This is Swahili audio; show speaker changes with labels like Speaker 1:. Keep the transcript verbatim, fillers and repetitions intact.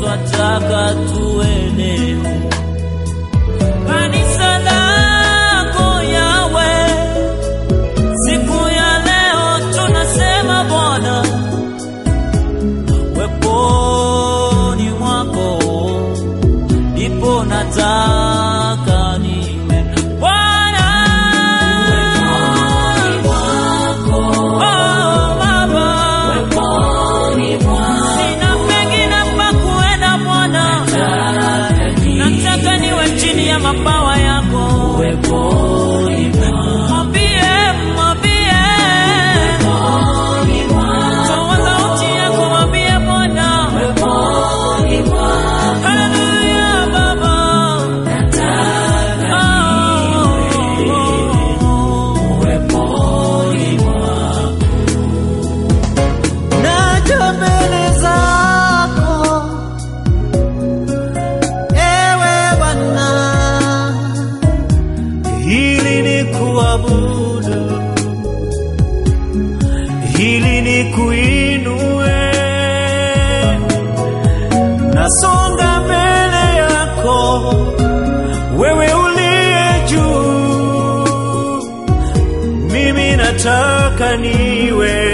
Speaker 1: twataka tuelewe. Kanisa lako Yahweh, siku ya leo tunasema Bwana, weponi mwako ndipo nataka niwe. Bwana, weponi mwako, oh Baba, weponi mwako, sina pengine pa kuenda Bwana, nataka niwe chini ya mabawa yako. Weponi mwako, mwambie, mwambie, weponi mwako, toa sauti yako, mwambie Bwana, weponi mwako, haleluya Baba, nataka niwe weponi mwako.
Speaker 2: Naja mbele zako ewe Bwana, ili nikuabudu, ili nikuinue. Nasonga mbele yako wewe uliye juu, mimi nataka niwe